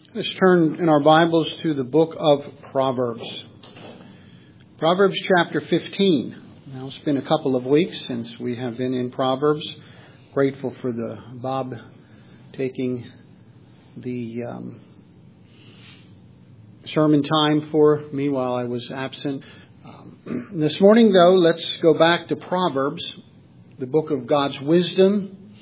Let's turn in our Bibles to the book of Proverbs. Proverbs chapter 15. Now, it's been a couple of weeks since we have been in Proverbs. Grateful for Bob taking the sermon time for me while I was absent. This morning, though, let's go back to Proverbs, the book of God's wisdom.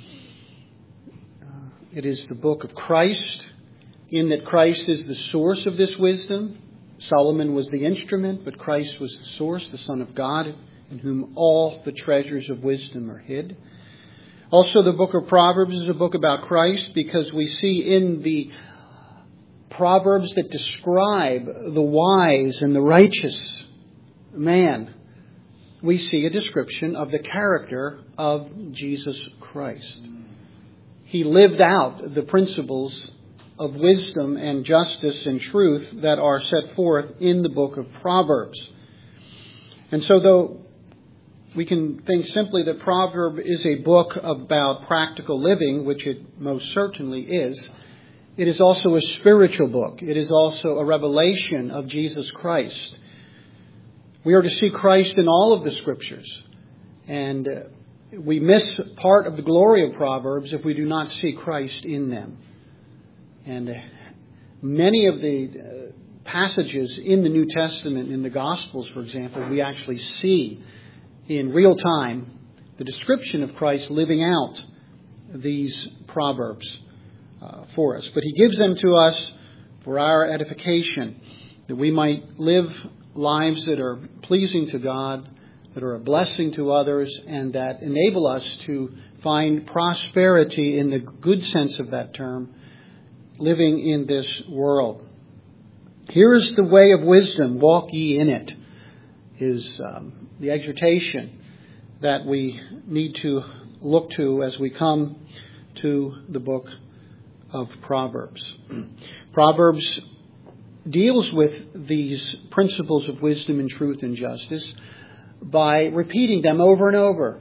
It is the book of Christ, in that Christ is the source of this wisdom. Solomon was the instrument, but Christ was the source, the Son of God, in whom all the treasures of wisdom are hid. Also, the book of Proverbs is a book about Christ because we see in the Proverbs that describe the wise and the righteous man, we see a description of the character of Jesus Christ. He lived out the principles of wisdom and justice and truth that are set forth in the book of Proverbs. And so though we can think simply that Proverb is a book about practical living, which it most certainly is, it is also a spiritual book. It is also a revelation of Jesus Christ. We are to see Christ in all of the Scriptures. And we miss part of the glory of Proverbs if we do not see Christ in them. And many of the passages in the New Testament, in the Gospels, for example, we actually see in real time the description of Christ living out these Proverbs for us. But He gives them to us for our edification, that we might live lives that are pleasing to God, that are a blessing to others, and that enable us to find prosperity in the good sense of that term, living in this world. Here is the way of wisdom, walk ye in it, is the exhortation that we need to look to as we come to the book of Proverbs. Proverbs deals with these principles of wisdom and truth and justice by repeating them over and over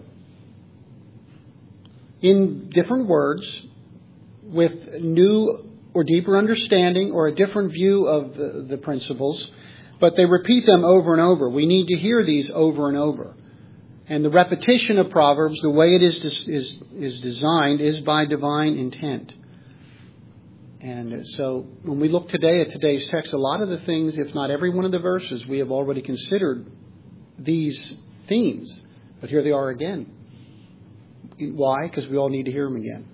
in different words with new or deeper understanding or a different view of the principles, but they repeat them over and over. We need to hear these over and over. And the repetition of Proverbs, the way it is designed, is by divine intent. And so when we look today at today's text, a lot of the things, if not every one of the verses, we have already considered these themes. But here they are again. Why? Because we all need to hear them again.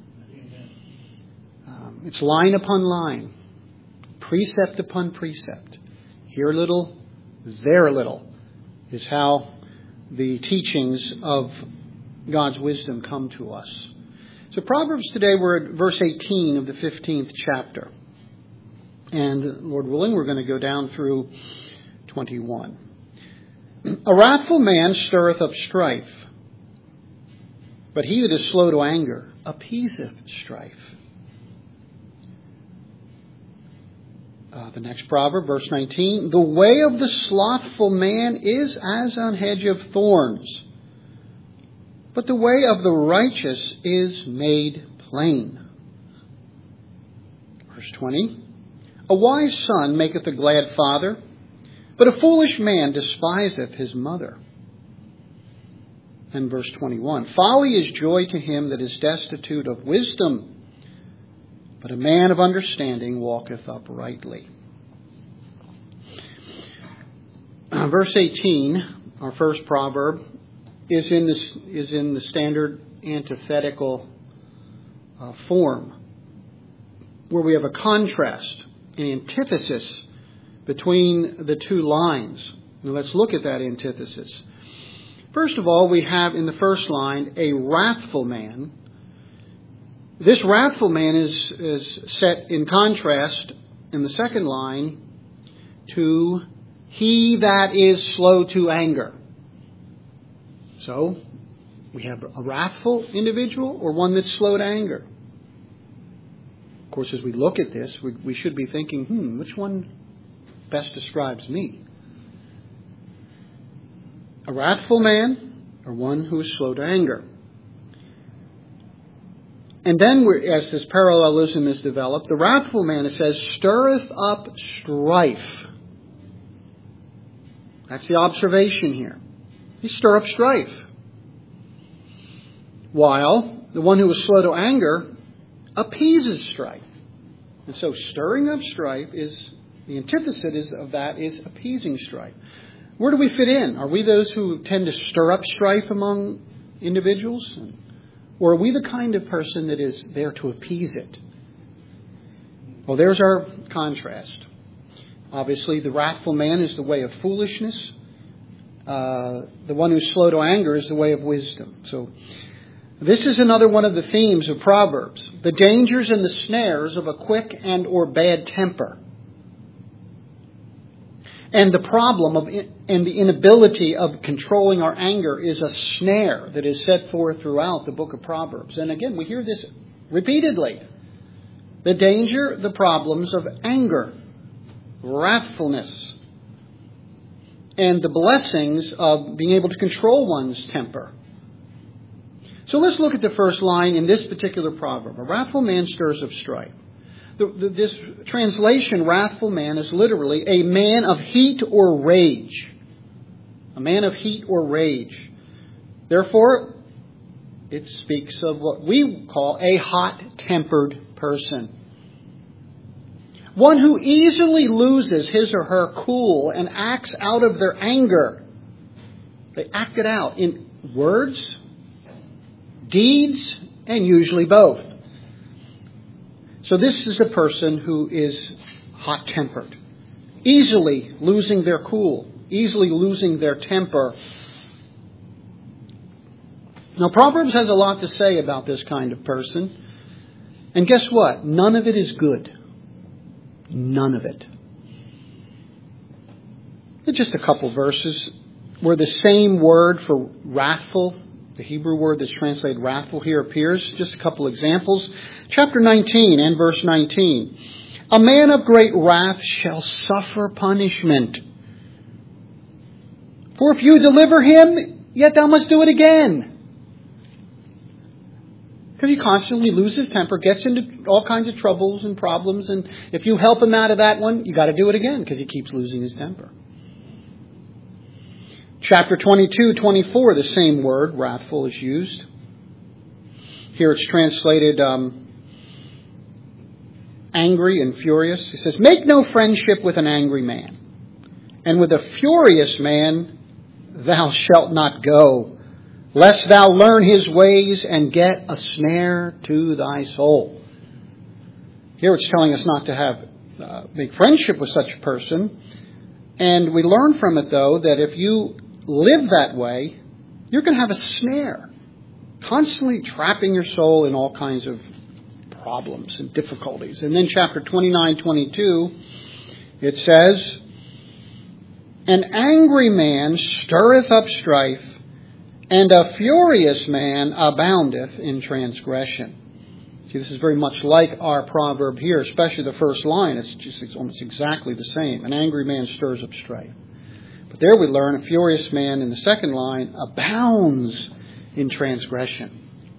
It's line upon line, precept upon precept. Here a little, there a little, is how the teachings of God's wisdom come to us. So Proverbs today, we're at verse 18 of the 15th chapter. And Lord willing, we're going to go down through 21. A wrathful man stirreth up strife, but he that is slow to anger appeaseth strife. The next proverb, verse 19. The way of the slothful man is as an hedge of thorns, but the way of the righteous is made plain. Verse 20. A wise son maketh a glad father, but a foolish man despiseth his mother. And verse 21. Folly is joy to him that is destitute of wisdom, but a man of understanding walketh uprightly. Verse 18, our first proverb, is in the standard antithetical form, where we have a contrast, an antithesis between the two lines. Now let's look at that antithesis. First of all, we have in the first line a wrathful man. This wrathful man is set in contrast in the second line to he that is slow to anger. So, we have a wrathful individual or one that's slow to anger. Of course, as we look at this, we should be thinking, which one best describes me? A wrathful man or one who is slow to anger? And then, as this parallelism is developed, the wrathful man, it says, stirreth up strife. That's the observation here. He stir up strife. While the one who is slow to anger appeases strife. And so stirring up strife is, the antithesis of that is appeasing strife. Where do we fit in? Are we those who tend to stir up strife among individuals? Or are we the kind of person that is there to appease it? Well, there's our contrast. Obviously, the wrathful man is the way of foolishness. The one who's slow to anger is the way of wisdom. So this is another one of the themes of Proverbs. The dangers and the snares of a quick and or bad temper. And the problem and the inability of controlling our anger is a snare that is set forth throughout the book of Proverbs. And again, we hear this repeatedly. The danger, the problems of anger, wrathfulness, and the blessings of being able to control one's temper. So let's look at the first line in this particular proverb. A wrathful man stirs up strife. This translation, wrathful man, is literally a man of heat or rage. A man of heat or rage. Therefore, it speaks of what we call a hot-tempered person. One who easily loses his or her cool and acts out of their anger. They act it out in words, deeds, and usually both. So this is a person who is hot-tempered, easily losing their cool, easily losing their temper. Now, Proverbs has a lot to say about this kind of person. And guess what? None of it is good. None of it. There's just a couple verses where the same word for wrathful, the Hebrew word that's translated wrathful here, appears. Just a couple examples. Chapter 19 and verse 19. A man of great wrath shall suffer punishment. For if you deliver him, yet thou must do it again. Because he constantly loses his temper, gets into all kinds of troubles and problems, and if you help him out of that one, you got to do it again because he keeps losing his temper. Chapter 22, 24, the same word, wrathful, is used. Here it's translated angry and furious. It says, make no friendship with an angry man, and with a furious man thou shalt not go, lest thou learn his ways and get a snare to thy soul. Here it's telling us not to have make friendship with such a person. And we learn from it, though, that if you live that way, you're going to have a snare, constantly trapping your soul in all kinds of problems and difficulties. And then chapter 29, 22, it says, an angry man stirreth up strife, and a furious man aboundeth in transgression. See, this is very much like our proverb here, especially the first line. It's almost exactly the same. An angry man stirs up strife. But there we learn a furious man in the second line abounds in transgression.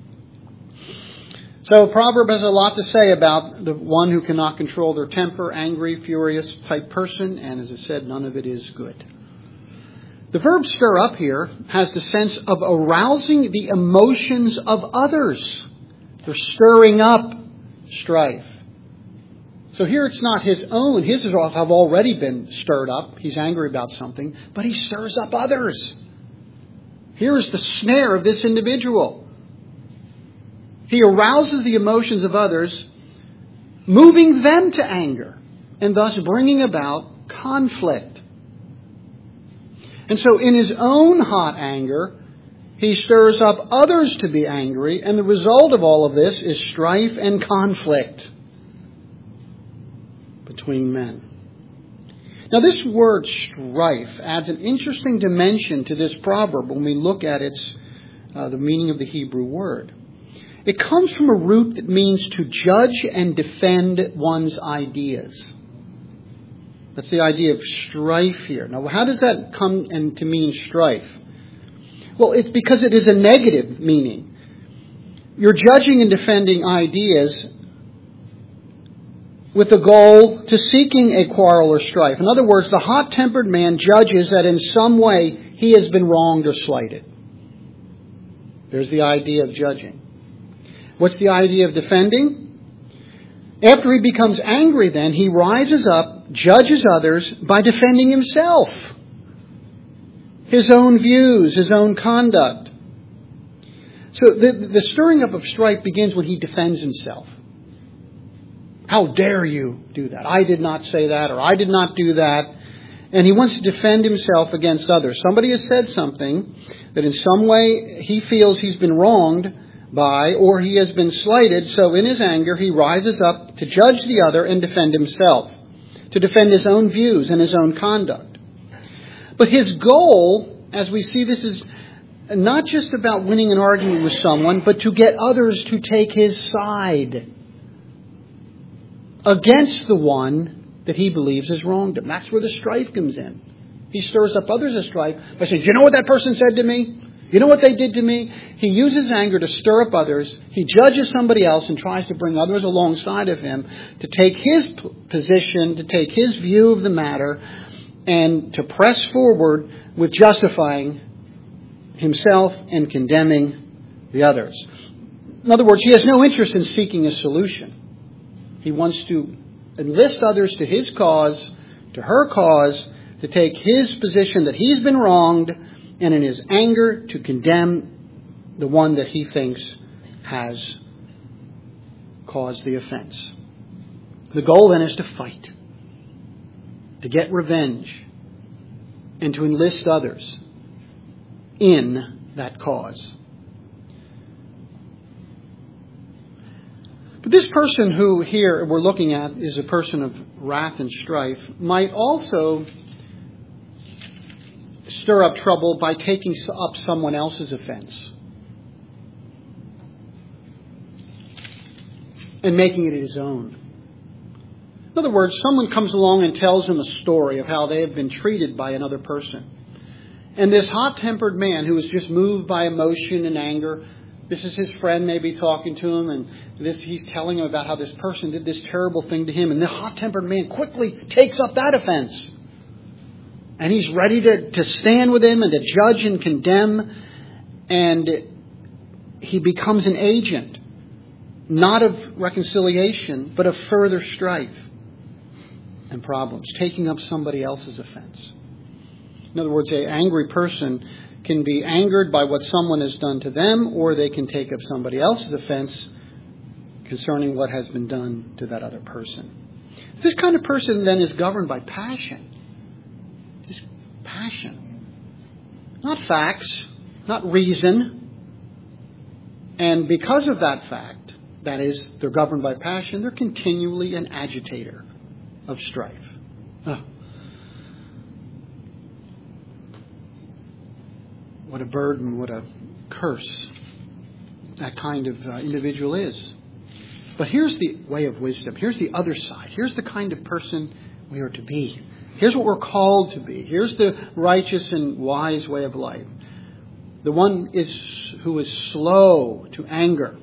So, proverb has a lot to say about the one who cannot control their temper, angry, furious type person, and as I said, none of it is good. The verb stir up here has the sense of arousing the emotions of others. They're stirring up strife. So here it's not his own. His have already been stirred up. He's angry about something, but he stirs up others. Here's the snare of this individual. He arouses the emotions of others, moving them to anger, and thus bringing about conflict. And so in his own hot anger, he stirs up others to be angry, and the result of all of this is strife and conflict between men. Now this word strife adds an interesting dimension to this proverb when we look at the meaning of the Hebrew word. It comes from a root that means to judge and defend one's ideas. That's the idea of strife here. Now, how does that come to mean strife? Well, it's because it is a negative meaning. You're judging and defending ideas with the goal to seeking a quarrel or strife. In other words, the hot-tempered man judges that in some way he has been wronged or slighted. There's the idea of judging. What's the idea of defending? After he becomes angry then, he rises up, judges others by defending himself, his own views, his own conduct. So the stirring up of strife begins when he defends himself. How dare you do that? I did not say that, or I did not do that. And he wants to defend himself against others. Somebody has said something that in some way he feels he's been wronged by, or he has been slighted. So in his anger, he rises up to judge the other and defend himself, to defend his own views and his own conduct. But his goal, as we see, this is not just about winning an argument with someone, but to get others to take his side against the one that he believes has wronged him. That's where the strife comes in. He stirs up others of strife by saying, you know what that person said to me? You know what they did to me? He uses anger to stir up others. He judges somebody else and tries to bring others alongside of him to take his position, to take his view of the matter, and to press forward with justifying himself and condemning the others. In other words, he has no interest in seeking a solution. He wants to enlist others to his cause, to her cause, to take his position that he's been wronged, and in his anger to condemn the one that he thinks has caused the offense. The goal then is to fight, to get revenge, and to enlist others in that cause. But this person who here we're looking at is a person of wrath and strife might also stir up trouble by taking up someone else's offense and making it his own. In other words, someone comes along and tells him a story of how they have been treated by another person. And this hot-tempered man who is just moved by emotion and anger, this is his friend maybe talking to him, and he's telling him about how this person did this terrible thing to him. And the hot-tempered man quickly takes up that offense. And he's ready to stand with him and to judge and condemn. And he becomes an agent, not of reconciliation, but of further strife and problems, taking up somebody else's offense. In other words, an angry person can be angered by what someone has done to them, or they can take up somebody else's offense concerning what has been done to that other person. This kind of person then is governed by passion. Just passion. Not facts, not reason. And because of that fact, that is, they're governed by passion, they're continually an agitator of strife. What a burden, what a curse that kind of individual is. But here's the way of wisdom. Here's the other side. Here's the kind of person we are to be. Here's what we're called to be. Here's the righteous and wise way of life. The one who is slow to anger.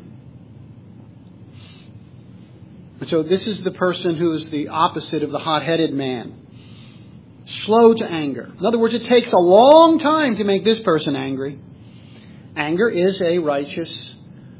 And so this is the person who is the opposite of the hot-headed man. Slow to anger. In other words, it takes a long time to make this person angry. Anger is a righteous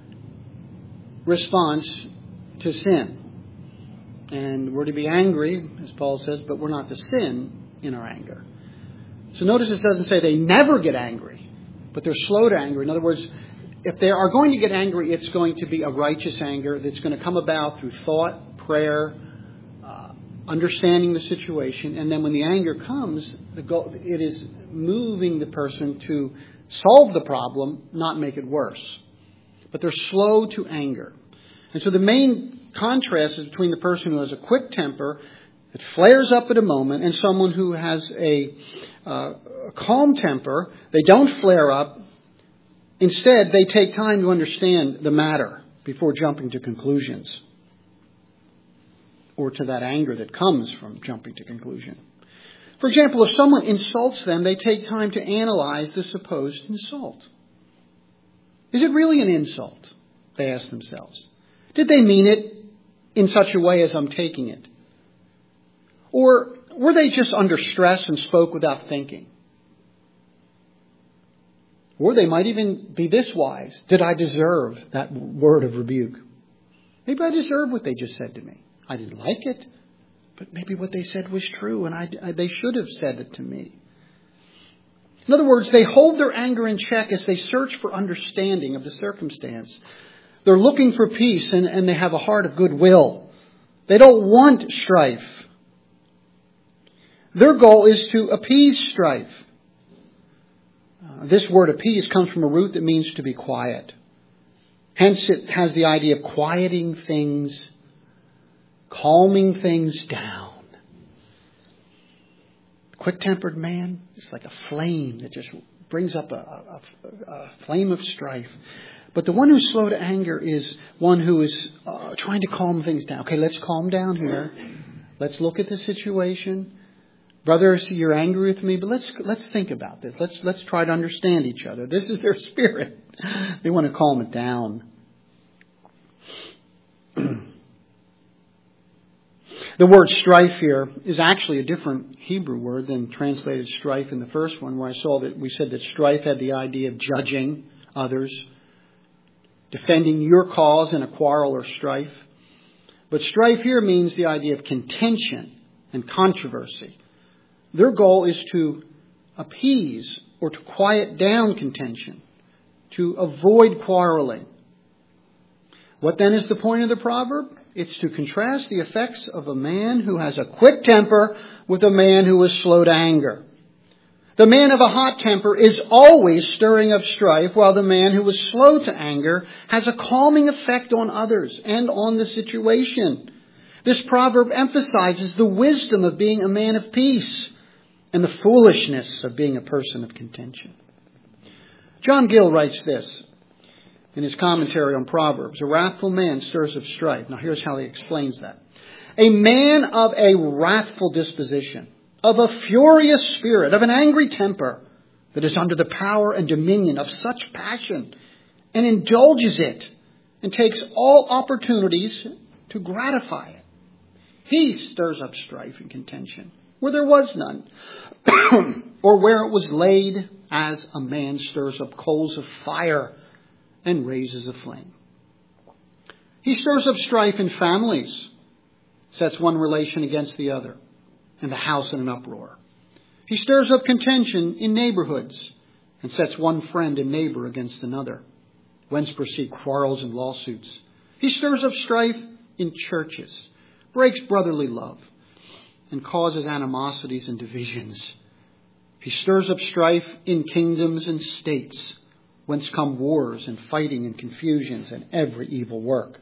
response to sin. And we're to be angry, as Paul says, but we're not to sin in our anger. So notice it doesn't say they never get angry, but they're slow to anger. In other words, if they are going to get angry, it's going to be a righteous anger that's going to come about through thought, prayer, understanding the situation. And then when the anger comes, it is moving the person to solve the problem, not make it worse. But they're slow to anger. And so the main contrast is between the person who has a quick temper that flares up at a moment and someone who has a calm temper. They don't flare up. Instead, they take time to understand the matter before jumping to conclusions, or to that anger that comes from jumping to conclusion. For example, if someone insults them, they take time to analyze the supposed insult. Is it really an insult? they ask themselves. Did they mean it in such a way as I'm taking it? Or were they just under stress and spoke without thinking? Or they might even be this wise. Did I deserve that word of rebuke? Maybe I deserve what they just said to me. I didn't like it, but maybe what they said was true and they should have said it to me. In other words, they hold their anger in check as they search for understanding of the circumstance. They're looking for peace and they have a heart of goodwill. They don't want strife. Their goal is to appease strife. This word appease comes from a root that means to be quiet. Hence it has the idea of quieting things, calming things down. The quick-tempered man is like a flame that just brings up a flame of strife. But the one who's slow to anger is one who is trying to calm things down. Okay, let's calm down here. Let's look at the situation. Brother, see, you're angry with me, but let's think about this. Let's try to understand each other. This is their spirit. They want to calm it down. The word strife here is actually a different Hebrew word than translated strife in the first one, where I saw that we said that strife had the idea of judging others, defending your cause in a quarrel or strife. But strife here means the idea of contention and controversy. Their goal is to appease or to quiet down contention, to avoid quarreling. What then is the point of the proverb? It's to contrast the effects of a man who has a quick temper with a man who is slow to anger. The man of a hot temper is always stirring up strife, while the man who is slow to anger has a calming effect on others and on the situation. This proverb emphasizes the wisdom of being a man of peace and the foolishness of being a person of contention. John Gill writes this in his commentary on Proverbs. A wrathful man stirs up strife. Now here's how he explains that. A man of a wrathful disposition, of a furious spirit, of an angry temper, that is under the power and dominion of such passion, and indulges it, and takes all opportunities to gratify it. He stirs up strife and contention where there was none, or where it was laid, as a man stirs up coals of fire and raises a flame. He stirs up strife in families, sets one relation against the other, and the house in an uproar. He stirs up contention in neighborhoods and sets one friend and neighbor against another, whence proceed quarrels and lawsuits. He stirs up strife in churches, breaks brotherly love, and causes animosities and divisions. He stirs up strife in kingdoms and states, whence come wars and fighting and confusions and every evil work.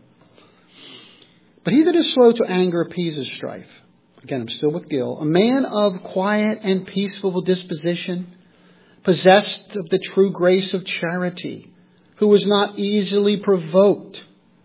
But he that is slow to anger appeases strife. Again, I'm still with Gill. A man of quiet and peaceful disposition, possessed of the true grace of charity, who is not easily provoked,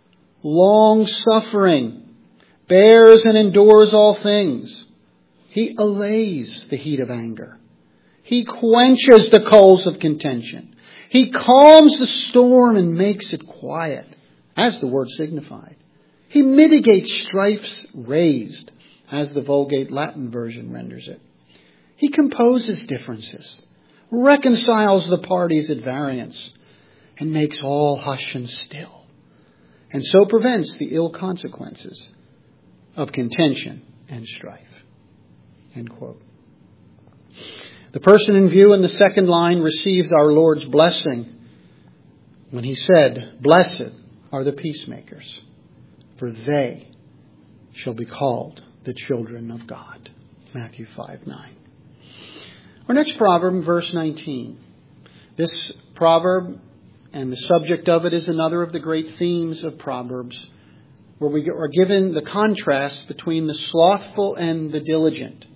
long-suffering, bears and endures all things. He allays the heat of anger. He quenches the coals of contention. He calms the storm and makes it quiet, as the word signified. He mitigates strifes raised, as the Vulgate Latin version renders it. He composes differences, reconciles the parties at variance, and makes all hush and still, and so prevents the ill consequences of contention and strife. End quote. The person in view in the second line receives our Lord's blessing when he said, "Blessed are the peacemakers, for they shall be called the children of God." Matthew 5:9. Our next proverb, verse 19. This proverb and the subject of it is another of the great themes of Proverbs, where we are given the contrast between the slothful and the diligent.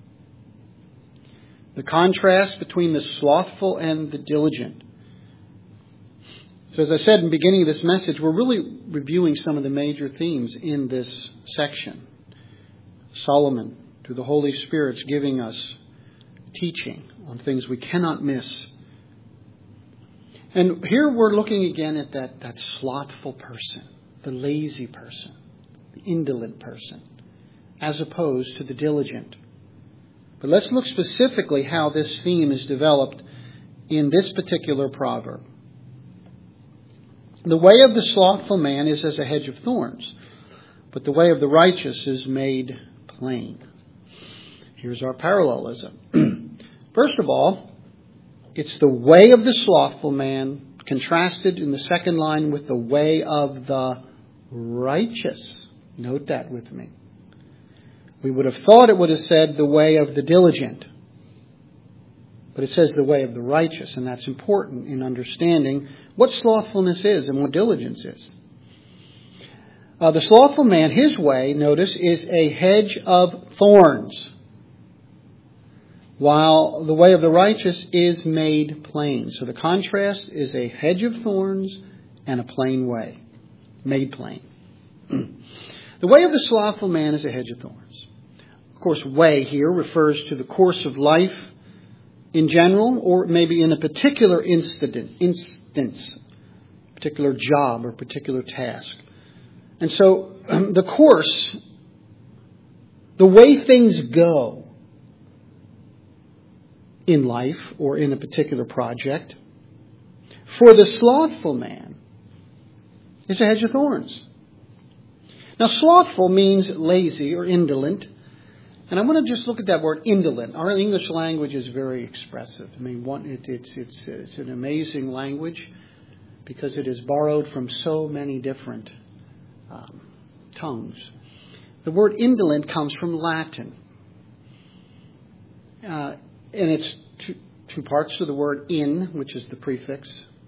The contrast between the slothful and the diligent. So as I said in the beginning of this message, we're really reviewing some of the major themes in this section. Solomon, through the Holy Spirit, is giving us teaching on things we cannot miss. And here we're looking again at that slothful person, the lazy person, the indolent person, as opposed to the diligent. But let's look specifically how this theme is developed in this particular proverb. The way of the slothful man is as a hedge of thorns, but the way of the righteous is made plain. Here's our parallelism. First of all, it's the way of the slothful man contrasted in the second line with the way of the righteous. Note that with me. We would have thought it would have said the way of the diligent. But it says the way of the righteous, and that's important in understanding what slothfulness is and what diligence is. The slothful man, his way, notice, is a hedge of thorns, while the way of the righteous is made plain. So the contrast is a hedge of thorns and a plain way, made plain. The way of the slothful man is a hedge of thorns. Of course, way here refers to the course of life in general, or maybe in a particular instance, particular job or particular task. And so the course, the way things go in life or in a particular project, for the slothful man is a hedge of thorns. Now, slothful means lazy or indolent. And I want to just look at that word, indolent. Our English language is very expressive. I mean, it's an amazing language because it is borrowed from so many different tongues. The word indolent comes from Latin. And it's two parts to the word in, which is the prefix,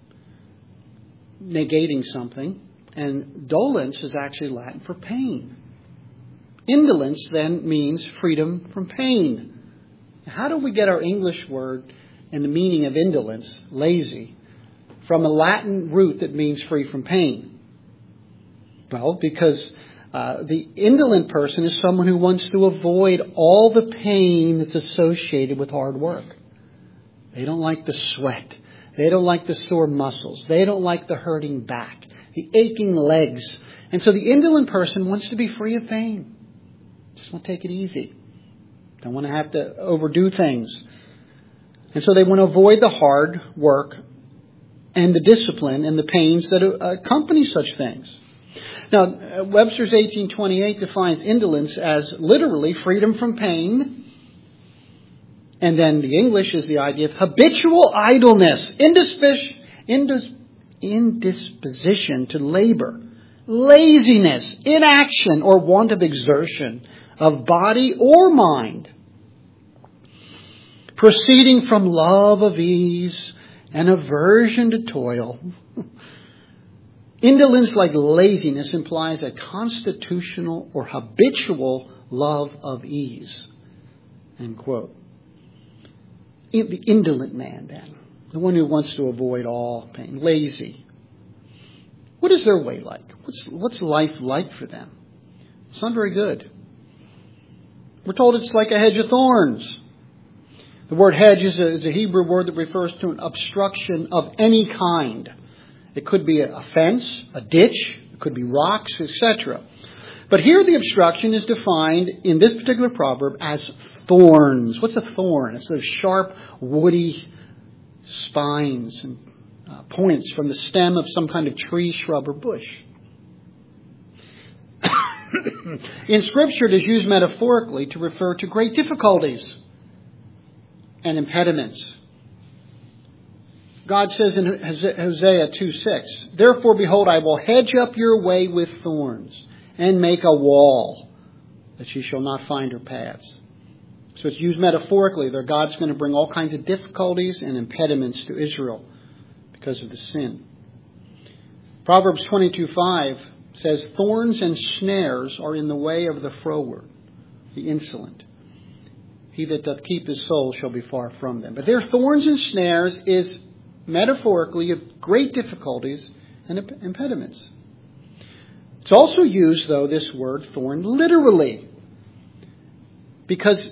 negating something. And dolens is actually Latin for pain. Indolence then means freedom from pain. How do we get our English word and the meaning of indolence, lazy, from a Latin root that means free from pain? Well, because the indolent person is someone who wants to avoid all the pain that's associated with hard work. They don't like the sweat. They don't like the sore muscles. They don't like the hurting back, the aching legs. And so the indolent person wants to be free of pain. Just want to take it easy. Don't want to have to overdo things. And so they want to avoid the hard work and the discipline and the pains that accompany such things. Now, Webster's 1828 defines indolence as literally freedom from pain. And then the English is the idea of habitual idleness, indisposition to labor, laziness, inaction, or want of exertion of body or mind, proceeding from love of ease and aversion to toil. Indolence, like laziness, implies a constitutional or habitual love of ease. End quote. The indolent man, then, the one who wants to avoid all pain, lazy. What is their way like? What's life like for them? It's not very good. We're told it's like a hedge of thorns. The word hedge is a Hebrew word that refers to an obstruction of any kind. It could be a fence, a ditch, it could be rocks, etc. But here the obstruction is defined in this particular proverb as thorns. What's a thorn? It's those sharp, woody spines and points from the stem of some kind of tree, shrub, or bush. In Scripture, it is used metaphorically to refer to great difficulties and impediments. God says in Hosea 2:6, "Therefore, behold, I will hedge up your way with thorns and make a wall that she shall not find her paths." So it's used metaphorically that God's going to bring all kinds of difficulties and impediments to Israel because of the sin. Proverbs 22:5 says, "Thorns and snares are in the way of the froward, the insolent. He that doth keep his soul shall be far from them." But their thorns and snares is metaphorically of great difficulties and impediments. It's also used, though, this word thorn literally, because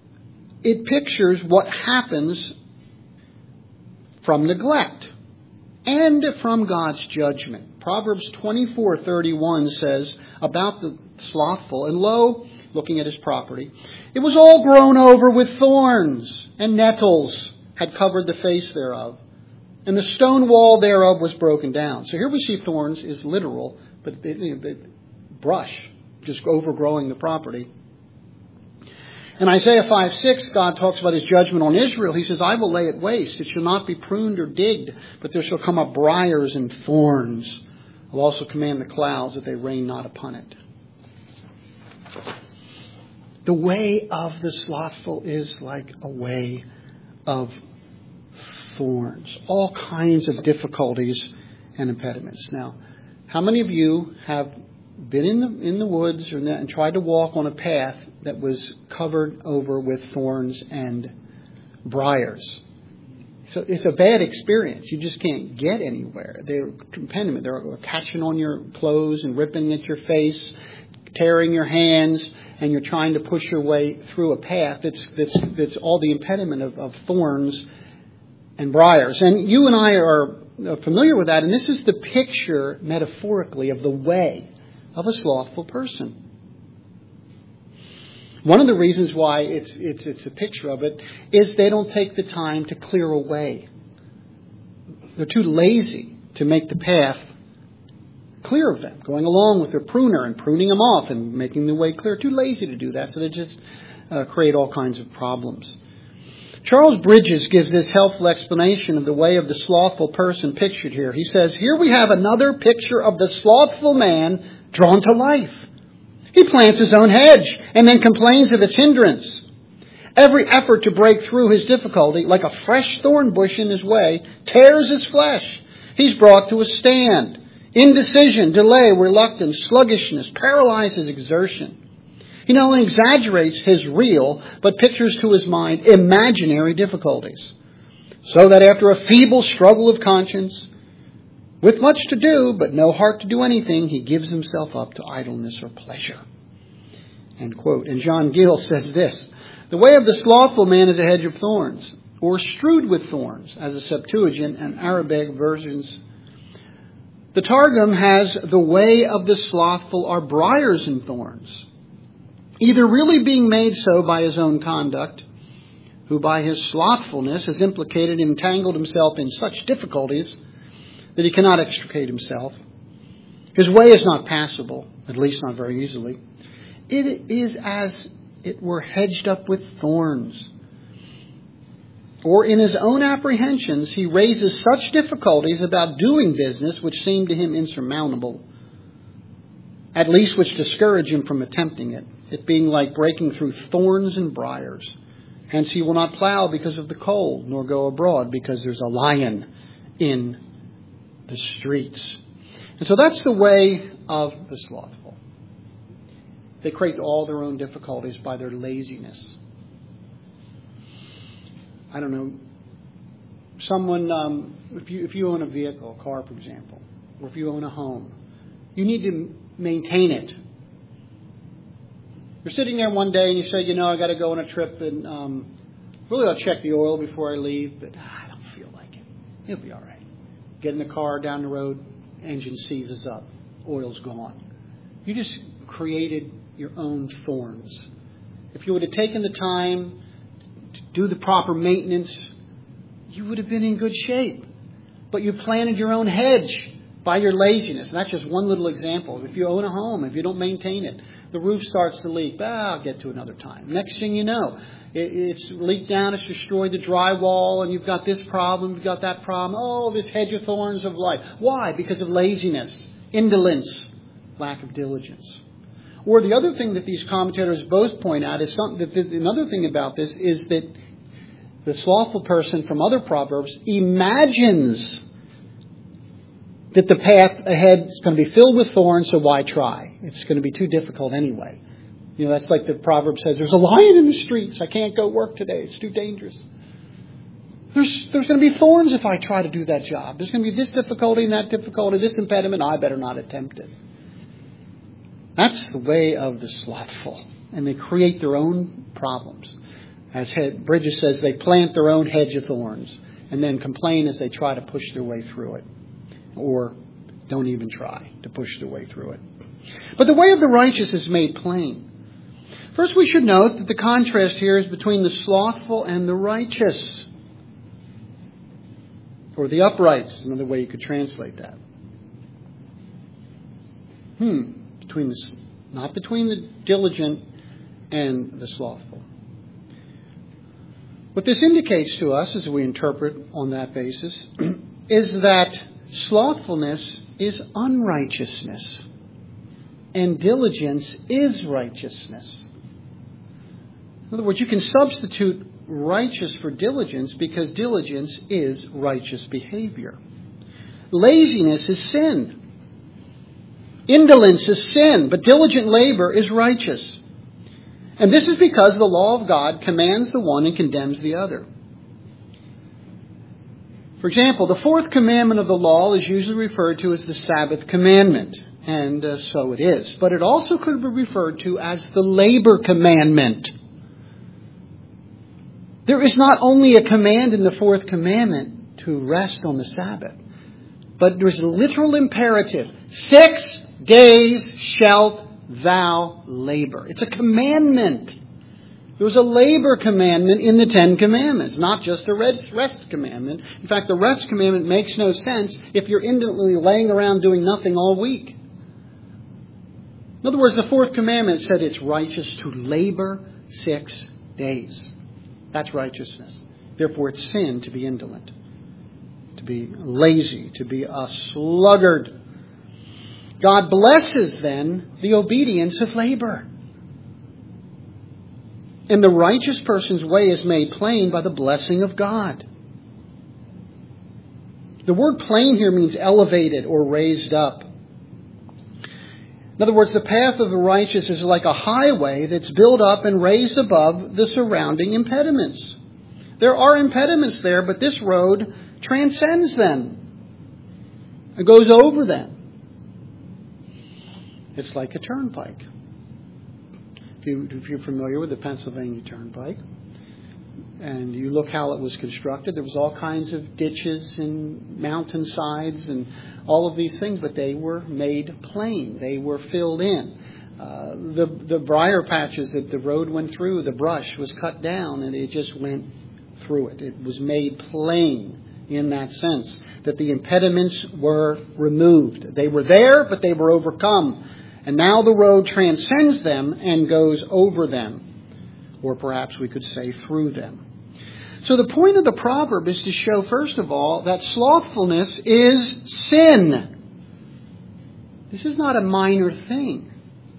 it pictures what happens from neglect. and from God's judgment. Proverbs 24:31 says about the slothful, and lo, looking at his property, it was all grown over with thorns, and nettles had covered the face thereof, and the stone wall thereof was broken down. So here we see thorns is literal, but brush, just overgrowing the property. In Isaiah 5:6, God talks about his judgment on Israel. He says, I will lay it waste. It shall not be pruned or digged, but there shall come up briars and thorns. I will also command the clouds that they rain not upon it. The way of the slothful is like a way of thorns. All kinds of difficulties and impediments. Now, how many of you have been in the woods and tried to walk on a path that was covered over with thorns and briars? So it's a bad experience. You just can't get anywhere. They're impediment. They're catching on your clothes and ripping at your face, tearing your hands, and you're trying to push your way through a path that's all the impediment of thorns and briars. And you and I are familiar with that, and this is the picture, metaphorically, of the way of a slothful person. One of the reasons why it's a picture of it is they don't take the time to clear away. They're too lazy to make the path clear of them, going along with their pruner and pruning them off and making the way clear. Too lazy to do that, so they just create all kinds of problems. Charles Bridges gives this helpful explanation of the way of the slothful person pictured here. He says, here we have another picture of the slothful man drawn to life. He plants his own hedge and then complains of its hindrance. Every effort to break through his difficulty, like a fresh thorn bush in his way, tears his flesh. He's brought to a stand. Indecision, delay, reluctance, sluggishness paralyze his exertion. He not only exaggerates his real, but pictures to his mind imaginary difficulties. So that after a feeble struggle of conscience, with much to do, but no heart to do anything, he gives himself up to idleness or pleasure. End quote. And John Gill says this, the way of the slothful man is a hedge of thorns, or strewed with thorns, as the Septuagint and Arabic versions. The Targum has the way of the slothful are briars and thorns, either really being made so by his own conduct, who by his slothfulness has implicated and entangled himself in such difficulties that he cannot extricate himself. His way is not passable, at least not very easily. It is as it were hedged up with thorns. Or in his own apprehensions, he raises such difficulties about doing business which seem to him insurmountable, at least which discourage him from attempting it, it being like breaking through thorns and briars. Hence he will not plow because of the cold, nor go abroad because there's a lion in the streets. And so that's the way of the slothful. They create all their own difficulties by their laziness. I don't know, someone, if you own a vehicle, a car, for example, or if you own a home, you need to maintain it. You're sitting there one day and you say, I got to go on a trip and really I'll check the oil before I leave, but I don't feel like it. It'll be all right. Get in the car down the road, engine seizes up, oil's gone. You just created your own thorns. If you would have taken the time to do the proper maintenance, you would have been in good shape. But you planted your own hedge by your laziness. And that's just one little example. If you own a home, if you don't maintain it, the roof starts to leak. I'll get to another time. Next thing you know, it's leaked down, it's destroyed the drywall, and you've got this problem, you've got that problem. Oh, this hedge of thorns of life. Why? Because of laziness, indolence, lack of diligence. Or the other thing that these commentators both point out is another thing about this is that the slothful person from other proverbs imagines that the path ahead is going to be filled with thorns, so why try? It's going to be too difficult anyway. That's like the proverb says, there's a lion in the streets. I can't go work today. It's too dangerous. There's going to be thorns if I try to do that job. There's going to be this difficulty and that difficulty, this impediment. I better not attempt it. That's the way of the slothful. And they create their own problems. As Bridges says, they plant their own hedge of thorns. and then complain as they try to push their way through it, or don't even try to push their way through it. But the way of the righteous is made plain. First, we should note that the contrast here is between the slothful and the righteous, or the upright is another way you could translate that. Not between the diligent and the slothful. What this indicates to us, as we interpret on that basis, is that slothfulness is unrighteousness, and diligence is righteousness. In other words, you can substitute righteous for diligence because diligence is righteous behavior. Laziness is sin. Indolence is sin, but diligent labor is righteous. And this is because the law of God commands the one and condemns the other. For example, the fourth commandment of the law is usually referred to as the Sabbath commandment, and so it is. But it also could be referred to as the labor commandment. There is not only a command in the fourth commandment to rest on the Sabbath, but there's a literal imperative. 6 days shalt thou labor. It's a commandment. There was a labor commandment in the 10 commandments, not just a rest commandment. In fact, the rest commandment makes no sense if you're indolently laying around doing nothing all week. In other words, the fourth commandment said it's righteous to labor 6 days. That's righteousness. Therefore, it's sin to be indolent, to be lazy, to be a sluggard. God blesses, then, the obedience of labor. And the righteous person's way is made plain by the blessing of God. The word plain here means elevated or raised up. In other words, the path of the righteous is like a highway that's built up and raised above the surrounding impediments. There are impediments there, but this road transcends them. It goes over them. It's like a turnpike. If you're familiar with the Pennsylvania Turnpike, and you look how it was constructed, there was all kinds of ditches and mountainsides and all of these things, but they were made plain. They were filled in. The briar patches that the road went through, the brush was cut down, and it just went through it. It was made plain in that sense, that the impediments were removed. They were there, but they were overcome. And now the road transcends them and goes over them. Or perhaps we could say through them. So the point of the proverb is to show, first of all, that slothfulness is sin. This is not a minor thing.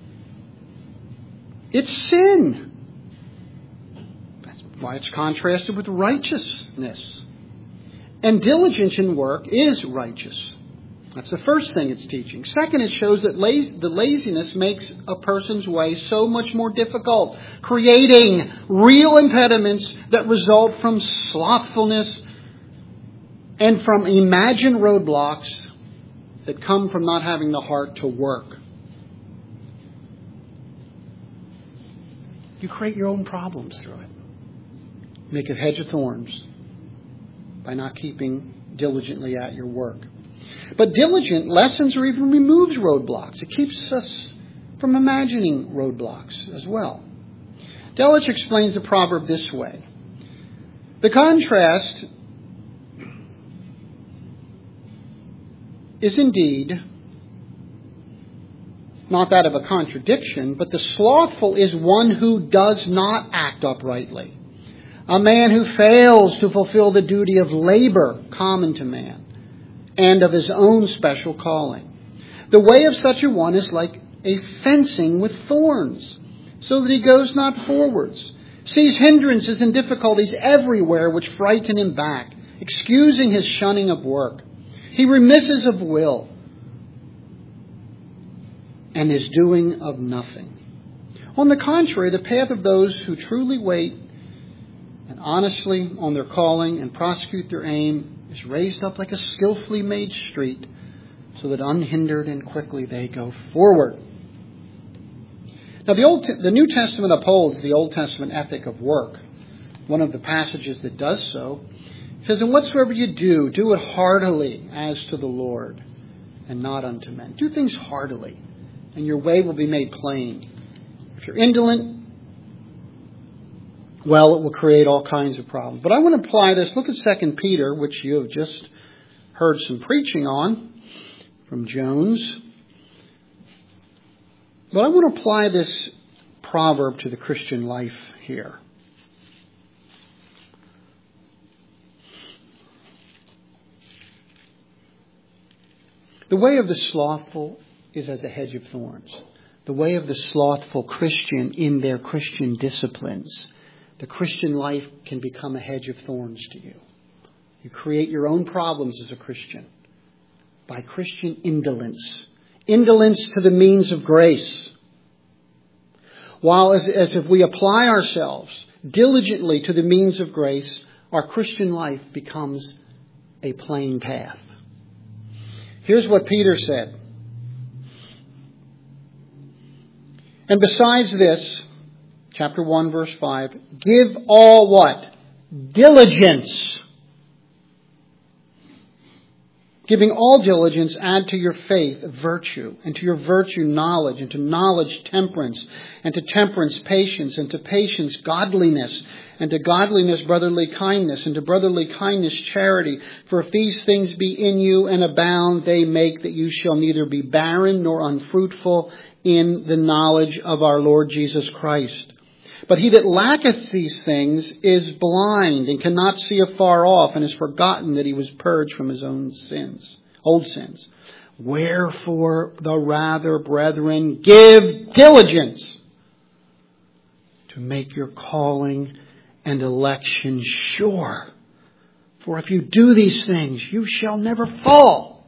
It's sin. That's why it's contrasted with righteousness. And diligence in work is righteous. That's the first thing it's teaching. Second, it shows that the laziness makes a person's way so much more difficult, creating real impediments that result from slothfulness and from imagined roadblocks that come from not having the heart to work. You create your own problems through it. Make a hedge of thorns by not keeping diligently at your work. But diligent lessens or even removes roadblocks. It keeps us from imagining roadblocks as well. Delitzsch explains the proverb this way. The contrast is indeed not that of a contradiction, but the slothful is one who does not act uprightly. A man who fails to fulfill the duty of labor common to man, and of his own special calling. The way of such a one is like a fencing with thorns, so that he goes not forwards, sees hindrances and difficulties everywhere which frighten him back, excusing his shunning of work. He remisses of will, and is doing of nothing. On the contrary, the path of those who truly wait and honestly on their calling and prosecute their aim is raised up like a skillfully made street, so that unhindered and quickly they go forward. Now, the New Testament upholds the Old Testament ethic of work. One of the passages that does so It says, and whatsoever you do, do it heartily as to the Lord and not unto men. Do things heartily, and your way will be made plain. If you're indolent, well, it will create all kinds of problems. But I want to apply this. Look at 2 Peter, which you have just heard some preaching on from Jones. But I want to apply this proverb to the Christian life here. The way of the slothful is as a hedge of thorns. The way of the slothful Christian in their Christian disciplines. The Christian life can become a hedge of thorns to you. You create your own problems as a Christian by Christian indolence. Indolence to the means of grace. While as if we apply ourselves diligently to the means of grace, our Christian life becomes a plain path. Here's what Peter said. And besides this, chapter 1, verse 5, give all what? Diligence. Giving all diligence, add to your faith virtue, and to your virtue knowledge, and to knowledge temperance, and to temperance patience, and to patience godliness, and to godliness brotherly kindness, and to brotherly kindness charity. For if these things be in you and abound, they make that you shall neither be barren nor unfruitful in the knowledge of our Lord Jesus Christ. But he that lacketh these things is blind and cannot see afar off, and has forgotten that he was purged from his own sins, old sins. Wherefore the rather, brethren, give diligence to make your calling and election sure. For if you do these things, you shall never fall.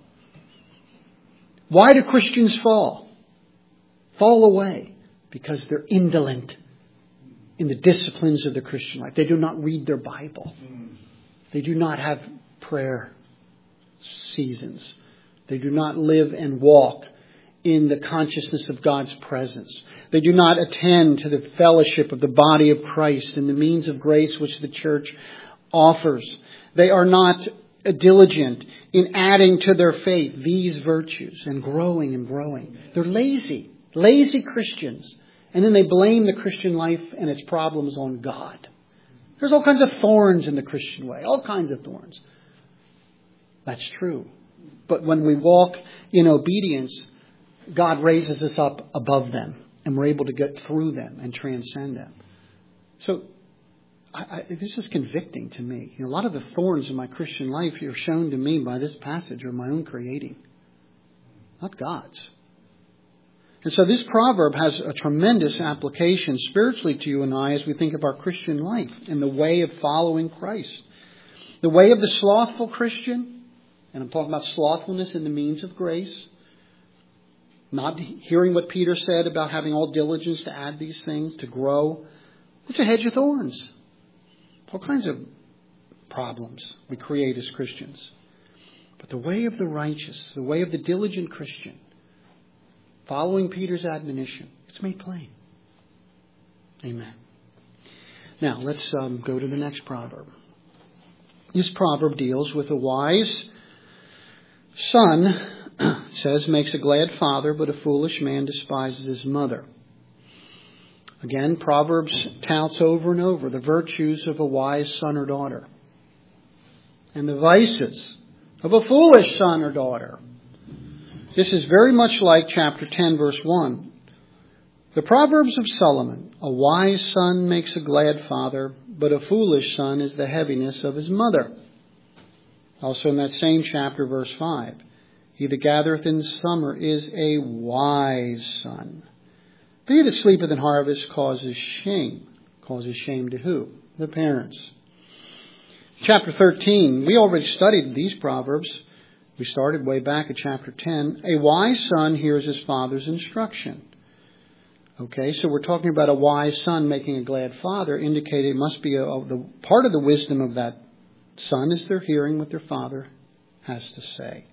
Why do Christians fall? Fall away because they're indolent in the disciplines of the Christian life. They do not read their Bible. They do not have prayer seasons. They do not live and walk in the consciousness of God's presence. They do not attend to the fellowship of the body of Christ and the means of grace which the church offers. They are not diligent in adding to their faith these virtues and growing and growing. They're lazy Christians. And then they blame the Christian life and its problems on God. There's all kinds of thorns in the Christian way. All kinds of thorns. That's true. But when we walk in obedience, God raises us up above them. And we're able to get through them and transcend them. So this is convicting to me. A lot of the thorns in my Christian life are shown to me by this passage are my own creating. Not God's. And so this proverb has a tremendous application spiritually to you and I as we think of our Christian life and the way of following Christ. The way of the slothful Christian, and I'm talking about slothfulness in the means of grace, not hearing what Peter said about having all diligence to add these things, to grow. It's a hedge of thorns. All kinds of problems we create as Christians. But the way of the righteous, the way of the diligent Christian, following Peter's admonition, it's made plain. Amen. Now, let's go to the next proverb. This proverb deals with a wise son, says, makes a glad father, but a foolish man despises his mother. Again, Proverbs touts over and over the virtues of a wise son or daughter and the vices of a foolish son or daughter. This is very much like chapter 10, verse 1. The Proverbs of Solomon. A wise son makes a glad father, but a foolish son is the heaviness of his mother. Also in that same chapter, verse 5. He that gathereth in summer is a wise son. But he that sleepeth in harvest causes shame. Causes shame to who? The parents. Chapter 13. We already studied these Proverbs. We started way back at chapter 10. A wise son hears his father's instruction. Okay, so we're talking about a wise son making a glad father, indicating it must be the part of the wisdom of that son is they're hearing what their father has to say.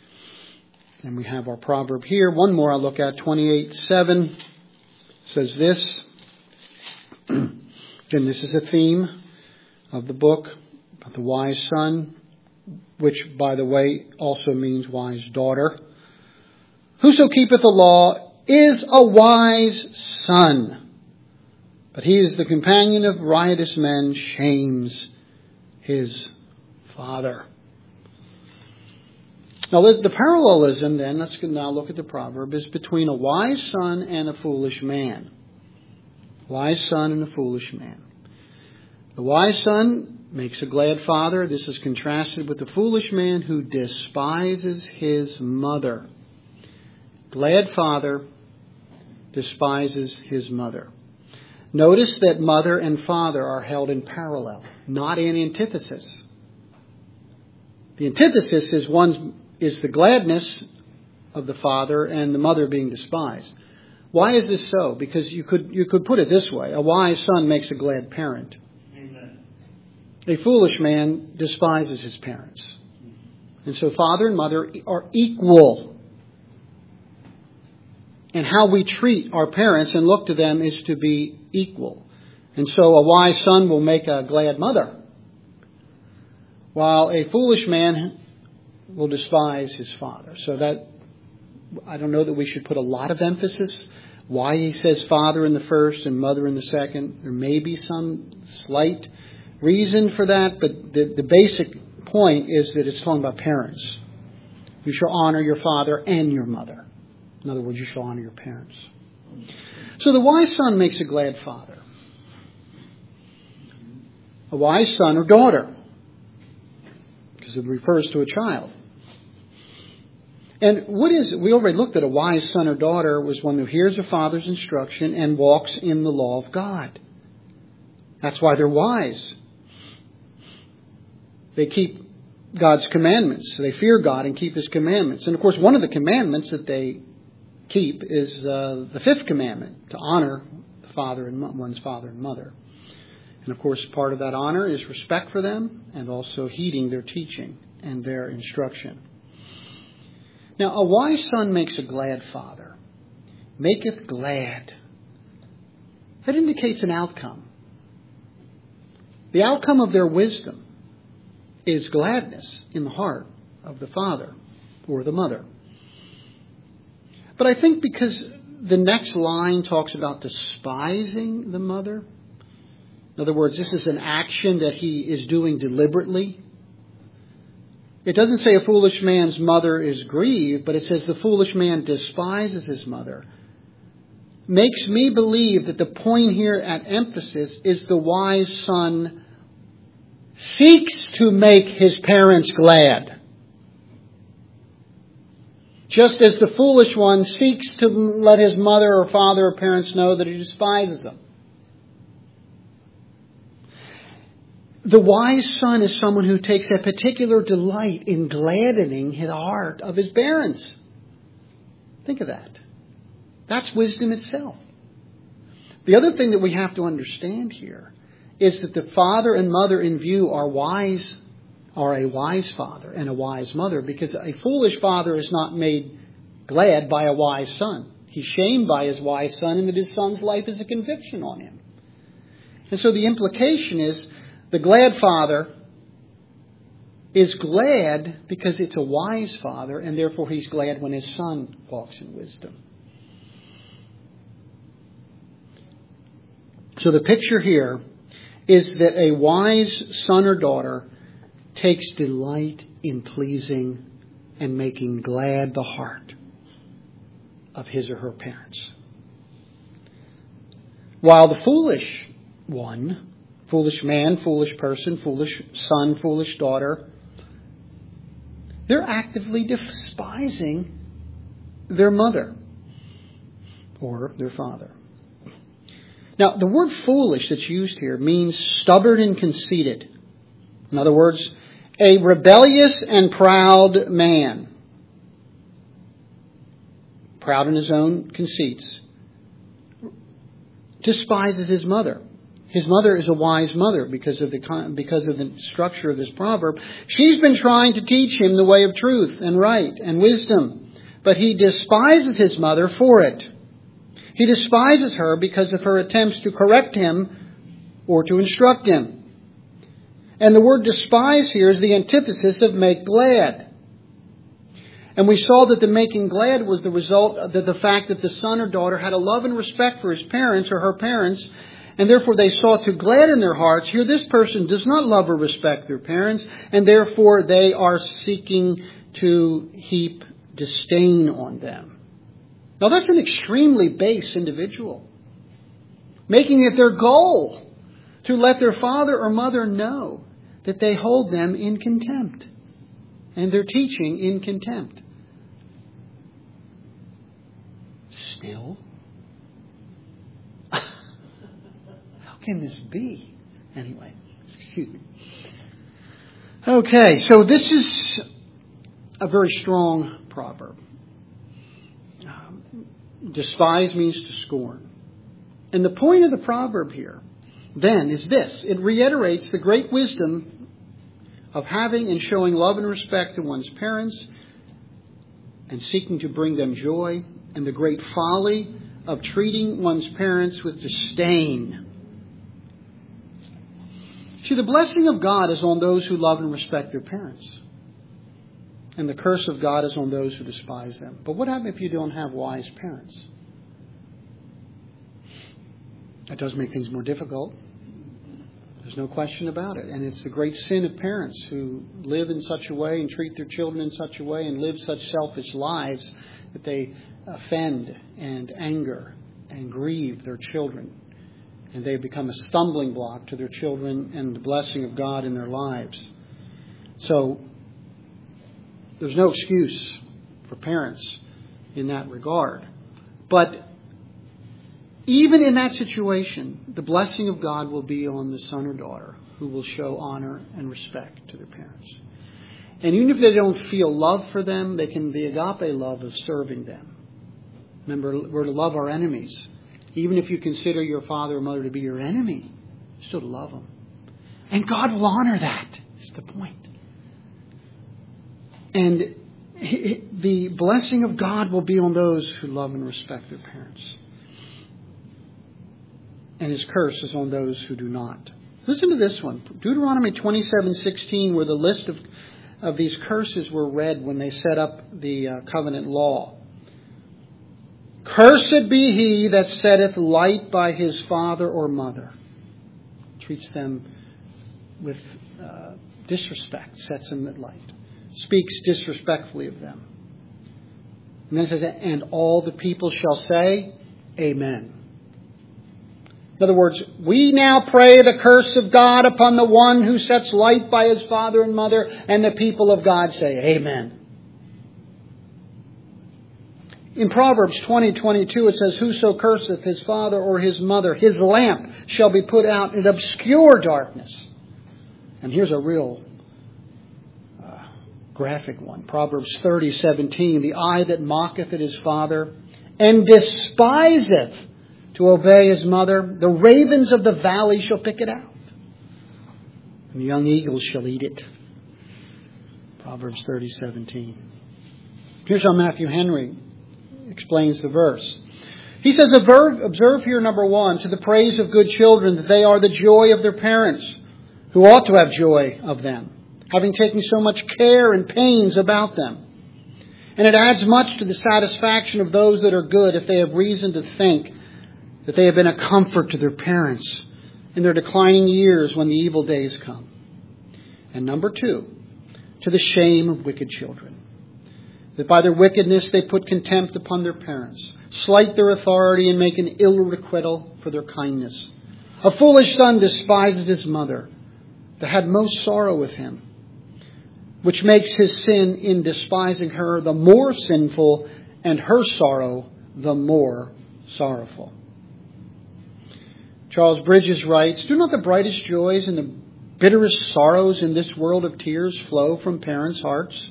And we have our proverb here. One more I'll look at, 28:7 says this. Again, this is a theme of the book. But the wise son, which, by the way, also means wise daughter, whoso keepeth the law is a wise son. But he is the companion of riotous men, shames his father. Now, the parallelism then, let's now look at the proverb, is between a wise son and a foolish man. Wise son and a foolish man. The wise son makes a glad father. This is contrasted with the foolish man who despises his mother. Glad father despises his mother. Notice that mother and father are held in parallel, not in antithesis. The antithesis is the gladness of the father and the mother being despised. Why is this so? Because you could put it this way. A wise son makes a glad parent. Amen. A foolish man despises his parents. And so father and mother are equal. And how we treat our parents and look to them is to be equal. And so a wise son will make a glad mother, while a foolish man will despise his father. So that, I don't know that we should put a lot of emphasis why he says father in the first and mother in the second. There may be some slight reason for that, but the basic point is that it's talking about parents. You shall honor your father and your mother. In other words, you shall honor your parents. So the wise son makes a glad father. A wise son or daughter, because it refers to a child. And we already looked at a wise son or daughter was one who hears a father's instruction and walks in the law of God. That's why they're wise. They keep God's commandments. They fear God and keep His commandments. And of course, one of the commandments that they keep is the fifth commandment, to honor the father and one's father and mother. And of course, part of that honor is respect for them and also heeding their teaching and their instruction. Now, a wise son makes a glad father. Maketh glad. That indicates an outcome. The outcome of their wisdom is gladness in the heart of the father or the mother. But I think because the next line talks about despising the mother. In other words, this is an action that he is doing deliberately. It doesn't say a foolish man's mother is grieved, but it says the foolish man despises his mother. Makes me believe that the point here at emphasis is the wise son seeks to make his parents glad. Just as the foolish one seeks to let his mother or father or parents know that he despises them. The wise son is someone who takes a particular delight in gladdening the heart of his parents. Think of that. That's wisdom itself. The other thing that we have to understand here is that the father and mother in view are a wise father and a wise mother, because a foolish father is not made glad by a wise son. He's shamed by his wise son, and that his son's life is a conviction on him. And so the implication is the glad father is glad because it's a wise father, and therefore he's glad when his son walks in wisdom. So the picture here is that a wise son or daughter takes delight in pleasing and making glad the heart of his or her parents. While the foolish one, foolish man, foolish person, foolish son, foolish daughter, they're actively despising their mother or their father. Now, the word foolish that's used here means stubborn and conceited. In other words, a rebellious and proud man. Proud in his own conceits. Despises his mother. His mother is a wise mother because of the structure of this proverb. She's been trying to teach him the way of truth and right and wisdom. But he despises his mother for it. He despises her because of her attempts to correct him or to instruct him. And the word despise here is the antithesis of make glad. And we saw that the making glad was the result of the fact that the son or daughter had a love and respect for his parents or her parents, and therefore they sought to gladden their hearts. Here this person does not love or respect their parents, and therefore they are seeking to heap disdain on them. Now that's an extremely base individual, making it their goal to let their father or mother know that they hold them in contempt and their teaching in contempt. Still, how can this be? Anyway, excuse me. Okay, so this is a very strong proverb. Despise means to scorn. And the point of the proverb here, then, is this. It reiterates the great wisdom of having and showing love and respect to one's parents and seeking to bring them joy, and the great folly of treating one's parents with disdain. See, the blessing of God is on those who love and respect their parents. And the curse of God is on those who despise them. But what happens if you don't have wise parents? That does make things more difficult. There's no question about it. And it's the great sin of parents who live in such a way and treat their children in such a way and live such selfish lives that they offend and anger and grieve their children. And they become a stumbling block to their children and the blessing of God in their lives. So there's no excuse for parents in that regard. But even in that situation, the blessing of God will be on the son or daughter who will show honor and respect to their parents. And even if they don't feel love for them, they can the agape love of serving them. Remember, we're to love our enemies. Even if you consider your father or mother to be your enemy, still to love them. And God will honor that, is the point. And the blessing of God will be on those who love and respect their parents. And His curse is on those who do not. Listen to this one. Deuteronomy 27:16, where the list of these curses were read when they set up the covenant law. Cursed be he that setteth light by his father or mother. Treats them with disrespect, sets them at light. Speaks disrespectfully of them. And then it says, and all the people shall say, Amen. In other words, we now pray the curse of God upon the one who sets light by his father and mother, and the people of God say, Amen. In Proverbs 20:22, it says, whoso curseth his father or his mother, his lamp shall be put out in obscure darkness. And here's a real graphic one. Proverbs 30:17, the eye that mocketh at his father and despiseth to obey his mother, the ravens of the valley shall pick it out, and the young eagles shall eat it. Proverbs 30:17. Here's how Matthew Henry explains the verse. He says, observe here, number one, to the praise of good children, that they are the joy of their parents, who ought to have joy of them, having taken so much care and pains about them. And it adds much to the satisfaction of those that are good if they have reason to think that they have been a comfort to their parents in their declining years when the evil days come. And number two, to the shame of wicked children, that by their wickedness they put contempt upon their parents, slight their authority, and make an ill requital for their kindness. A foolish son despises his mother, that had most sorrow with him, which makes his sin in despising her the more sinful, and her sorrow the more sorrowful. Charles Bridges writes, do not the brightest joys and the bitterest sorrows in this world of tears flow from parents' hearts?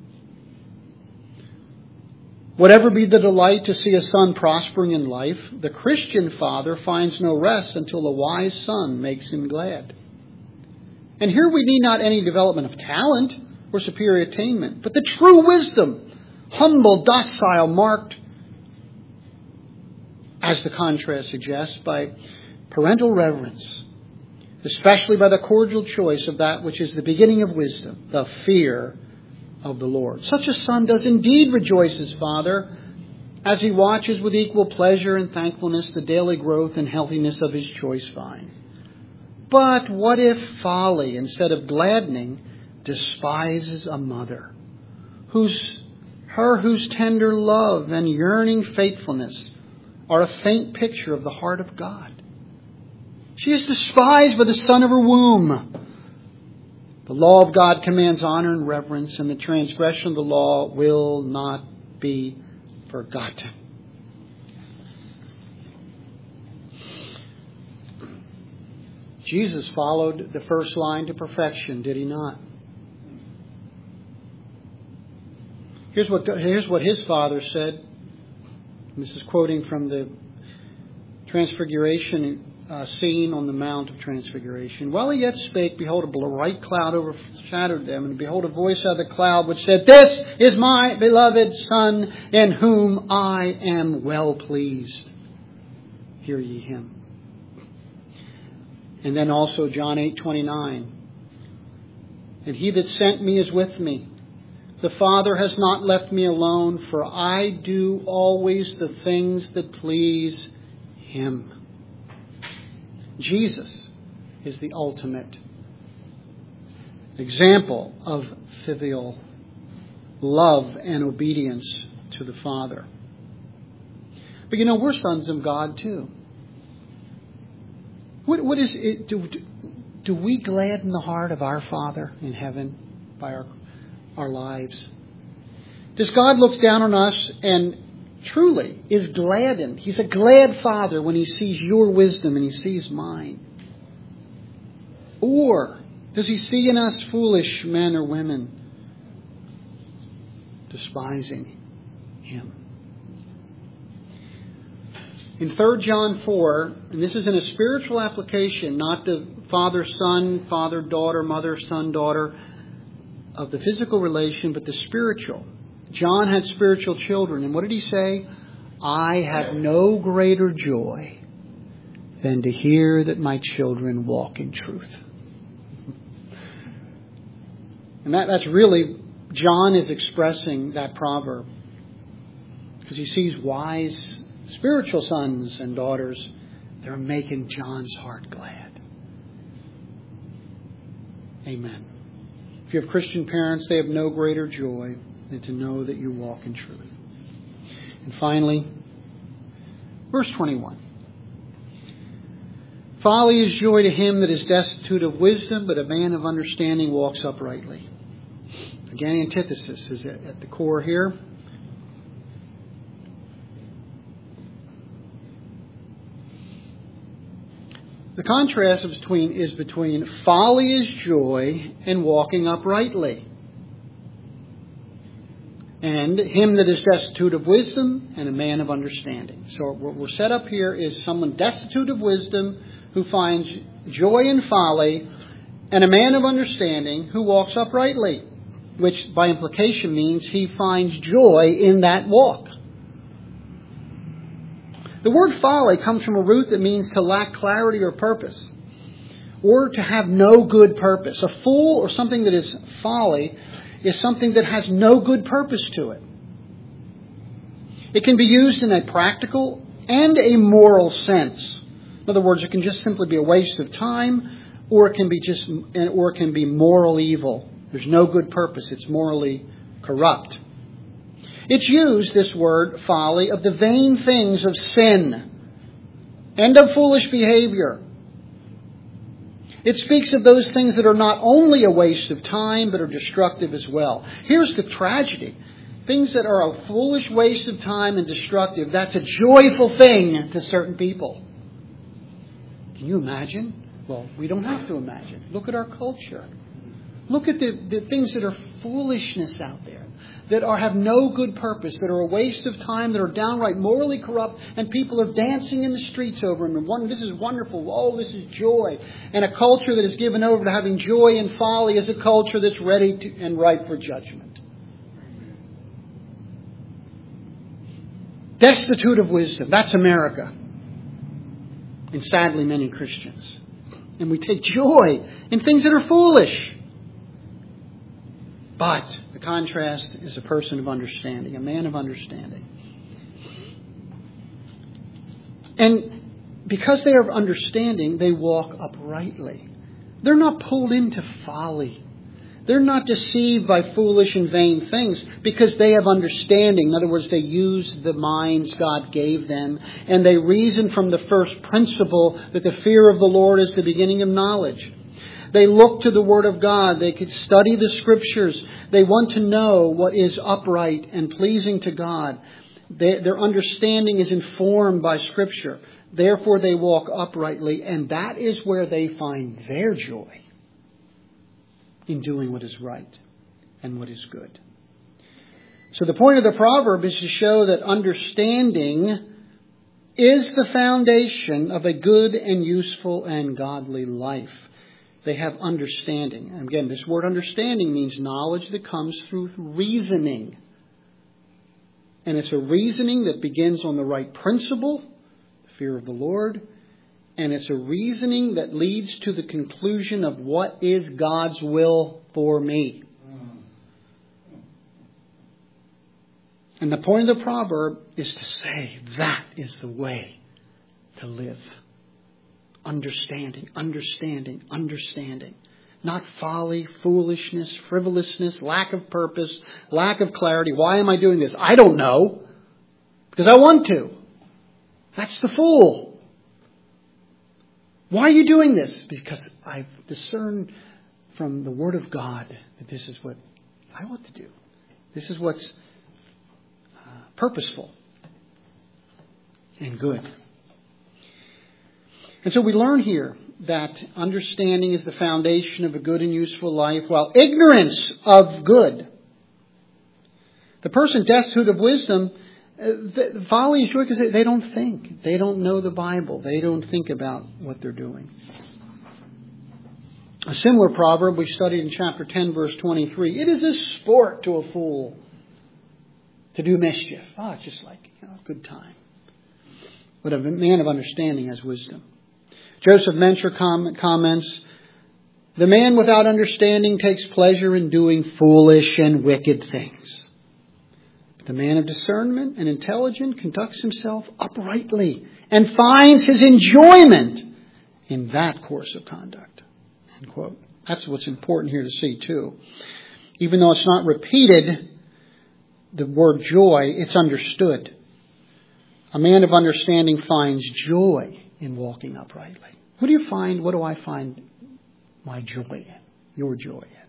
Whatever be the delight to see a son prospering in life, the Christian father finds no rest until the wise son makes him glad. And here we need not any development of talent or superior attainment, but the true wisdom, humble, docile, marked, as the contrast suggests, by parental reverence, especially by the cordial choice of that which is the beginning of wisdom, the fear of the Lord. Such a son does indeed rejoice his father, as he watches with equal pleasure and thankfulness the daily growth and healthiness of his choice vine. But what if folly, instead of gladdening, despises a mother, whose tender love and yearning faithfulness are a faint picture of the heart of God? She is despised by the son of her womb. The law of God commands honor and reverence, and the transgression of the law will not be forgotten. Jesus followed the first line to perfection, did he not? Here's what his Father said. This is quoting from the Transfiguration scene on the Mount of Transfiguration. While he yet spake, behold, a bright cloud overshadowed them, and behold, a voice out of the cloud which said, This is my beloved Son, in whom I am well pleased. Hear ye him. And then also John 8:29. And he that sent me is with me. The Father has not left me alone, for I do always the things that please him. Jesus is the ultimate example of filial love and obedience to the Father. But we're sons of God too. What is it? Do we gladden the heart of our Father in heaven by our lives? Does God look down on us and truly is gladdened? He's a glad Father when he sees your wisdom and he sees mine. Or does he see in us foolish men or women despising him? In 3 John 4, and this is in a spiritual application, not the father-son, father-daughter, mother-son, daughter of the physical relation, but the spiritual. John had spiritual children. And what did he say? I have no greater joy than to hear that my children walk in truth. And that's really, John is expressing that proverb. Because he sees wise spiritual sons and daughters. They're making John's heart glad. Amen. If you have Christian parents, they have no greater joy than to know that you walk in truth. And finally, verse 21. Folly is joy to him that is destitute of wisdom, but a man of understanding walks uprightly. Again, antithesis is at the core here. The contrast is between folly is joy and walking uprightly. And him that is destitute of wisdom and a man of understanding. So what we're set up here is someone destitute of wisdom who finds joy in folly, and a man of understanding who walks uprightly, which by implication means he finds joy in that walk. The word folly comes from a root that means to lack clarity or purpose, or to have no good purpose. A fool or something that is folly is something that has no good purpose to it. It can be used in a practical and a moral sense. In other words, it can just simply be a waste of time, or it can be moral evil. There's no good purpose. It's morally corrupt. It's used, this word, folly, of the vain things of sin and of foolish behavior. It speaks of those things that are not only a waste of time, but are destructive as well. Here's the tragedy. Things that are a foolish waste of time and destructive, that's a joyful thing to certain people. Can you imagine? Well, we don't have to imagine. Look at our culture. Look at the things that are foolishness out there, that have no good purpose, that are a waste of time, that are downright morally corrupt, and people are dancing in the streets over them and wondering, this is wonderful, oh, this is joy. And a culture that is given over to having joy and folly is a culture that's ready and ripe for judgment. Destitute of wisdom, that's America. And sadly, many Christians. And we take joy in things that are foolish. But the contrast is a person of understanding, a man of understanding. And because they are of understanding, they walk uprightly. They're not pulled into folly. They're not deceived by foolish and vain things because they have understanding. In other words, they use the minds God gave them, and they reason from the first principle that the fear of the Lord is the beginning of knowledge. They look to the Word of God. They could study the Scriptures. They want to know what is upright and pleasing to God. Their understanding is informed by Scripture. Therefore, they walk uprightly, and that is where they find their joy, in doing what is right and what is good. So the point of the proverb is to show that understanding is the foundation of a good and useful and godly life. They have understanding. And again, this word understanding means knowledge that comes through reasoning. And it's a reasoning that begins on the right principle, the fear of the Lord. And it's a reasoning that leads to the conclusion of what is God's will for me. And the point of the proverb is to say that is the way to live. Understanding, understanding, understanding. Not folly, foolishness, frivolousness, lack of purpose, lack of clarity. Why am I doing this? I don't know. Because I want to. That's the fool. Why are you doing this? Because I've discerned from the Word of God that this is what I want to do. This is what's purposeful and good. And so we learn here that understanding is the foundation of a good and useful life, while ignorance of good. The person destitute of wisdom, folly is joy because they don't think. They don't know the Bible. They don't think about what they're doing. A similar proverb we studied in chapter 10, verse 23. It is a sport to a fool to do mischief. It's just like a good time. But a man of understanding has wisdom. Joseph Mentor comments, the man without understanding takes pleasure in doing foolish and wicked things. But the man of discernment and intelligence conducts himself uprightly and finds his enjoyment in that course of conduct. End quote. That's what's important here to see too. Even though it's not repeated, the word joy, it's understood. A man of understanding finds joy in walking uprightly. What do I find my joy in? Your joy in?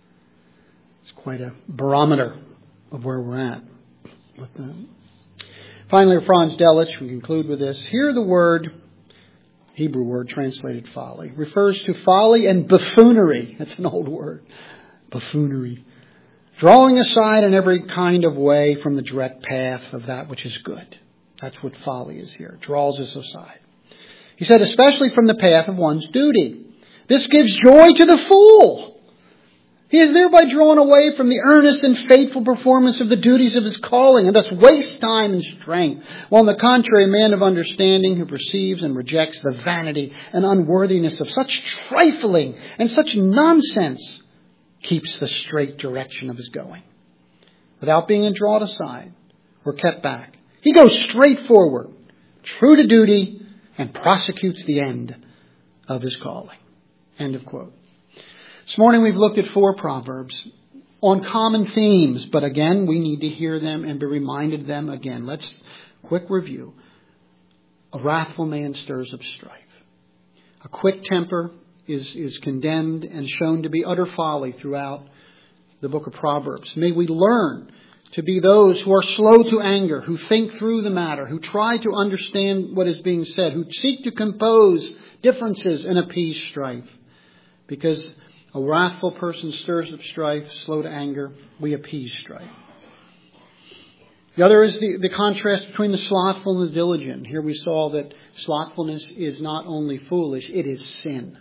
It's quite a barometer of where we're at with them. Finally, Franz Delitzsch, we conclude with this. Here the word, Hebrew word translated folly, refers to folly and buffoonery. That's an old word. Buffoonery. Drawing aside in every kind of way from the direct path of that which is good. That's what folly is here. It draws us aside. He said, especially from the path of one's duty. This gives joy to the fool. He is thereby drawn away from the earnest and faithful performance of the duties of his calling, and thus wastes time and strength. While on the contrary, a man of understanding who perceives and rejects the vanity and unworthiness of such trifling and such nonsense keeps the straight direction of his going, without being drawn aside or kept back. He goes straight forward, true to duty, and prosecutes the end of his calling. End of quote. This morning we've looked at 4 proverbs on common themes, but again, we need to hear them and be reminded of them again. Let's quick review. A wrathful man stirs up strife. A quick temper is condemned and shown to be utter folly throughout the book of Proverbs. May we learn to be those who are slow to anger, who think through the matter, who try to understand what is being said, who seek to compose differences and appease strife. Because a wrathful person stirs up strife, slow to anger, we appease strife. The other is the contrast between the slothful and the diligent. Here we saw that slothfulness is not only foolish, it is sin.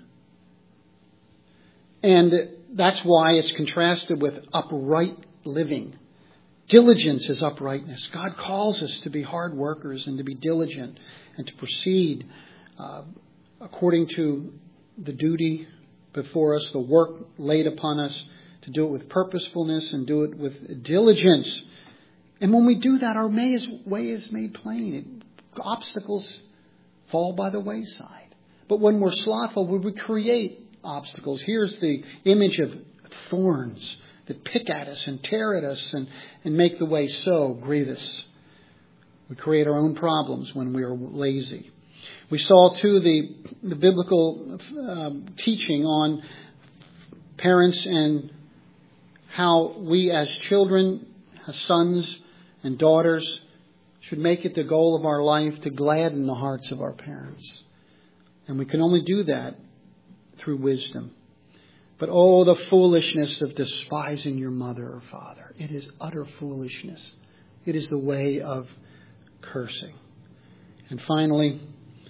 And that's why it's contrasted with upright living. Diligence is uprightness. God calls us to be hard workers and to be diligent and to proceed according to the duty before us, the work laid upon us, to do it with purposefulness and do it with diligence. And when we do that, our way is made plain. Obstacles fall by the wayside. But when we're slothful, we create obstacles. Here's the image of thorns that pick at us and tear at us and make the way so grievous. We create our own problems when we are lazy. We saw, too, the biblical teaching on parents and how we as children, as sons and daughters, should make it the goal of our life to gladden the hearts of our parents. And we can only do that through wisdom. But oh, the foolishness of despising your mother or father. It is utter foolishness. It is the way of cursing. And finally,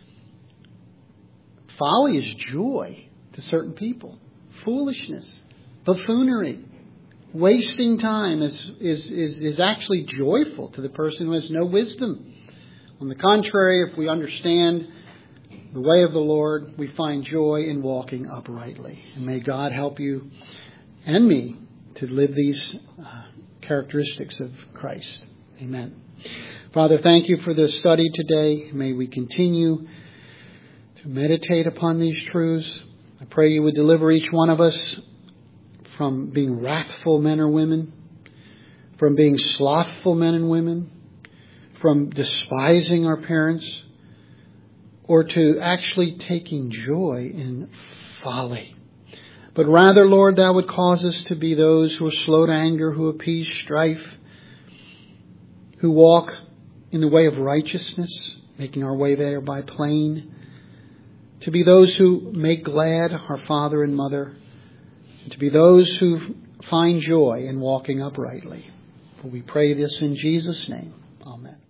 folly is joy to certain people. Foolishness, buffoonery, wasting time is actually joyful to the person who has no wisdom. On the contrary, if we understand the way of the Lord, we find joy in walking uprightly. And may God help you and me to live these characteristics of Christ. Amen. Father, thank you for this study today. May we continue to meditate upon these truths. I pray you would deliver each one of us from being wrathful men or women, from being slothful men and women, from despising our parents, or to actually taking joy in folly. But rather, Lord, thou would cause us to be those who are slow to anger, who appease strife, who walk in the way of righteousness, making our way thereby plain, to be those who make glad our father and mother, and to be those who find joy in walking uprightly. For we pray this in Jesus' name. Amen.